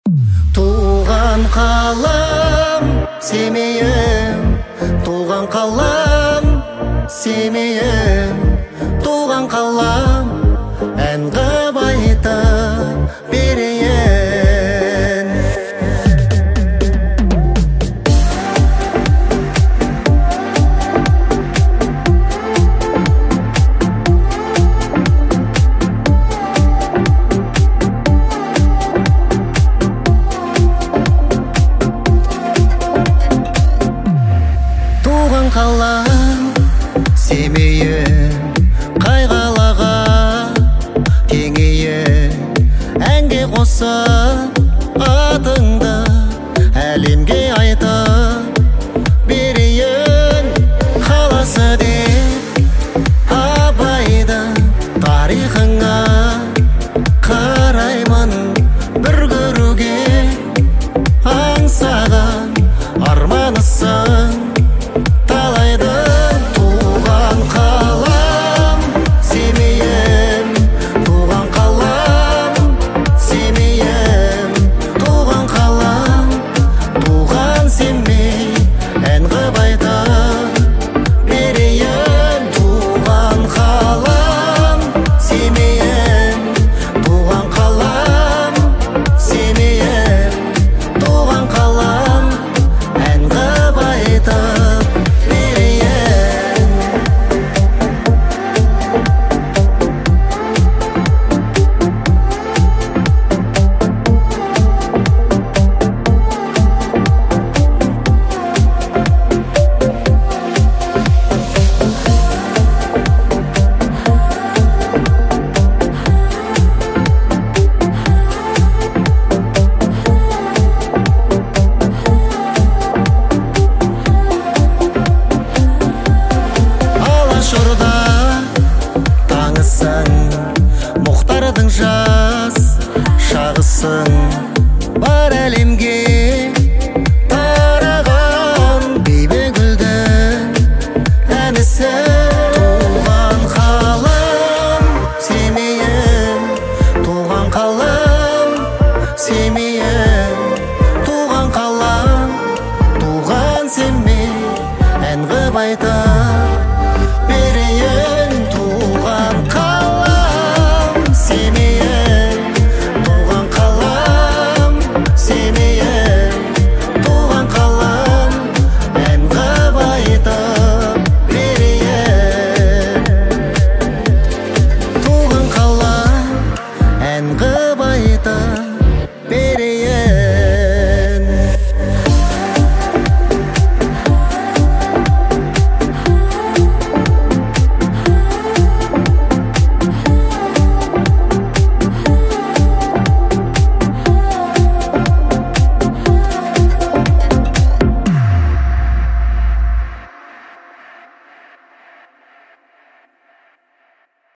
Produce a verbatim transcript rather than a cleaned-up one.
Туған қалам Семейім, туған қалам Семейім, туған қалам ән қылып айтып берейін. Туған қалам Семейім, қай қалаға теңейін, әнге қосып атыңды әлемге айтып берейін. Қаласы деп абайдың тарихыңа қараймын, бір көруге аңсаған арманысың талайды. Туған қалам Семейім, туған қалам Семейім, туған қалам, туған Семей ән қылып айтып берейін. Туған қалам Семейім, туған қалам Семейім, туған қалам ән қылып айтып берейін. Алашорда таңысың, Мұхтардың жас шағысың, бар әлемге тараған бейбігүлдің әнісің. Туған қалам Семейім, туған қалам Семейім, туған қалам, туған Семей ән қылып айтып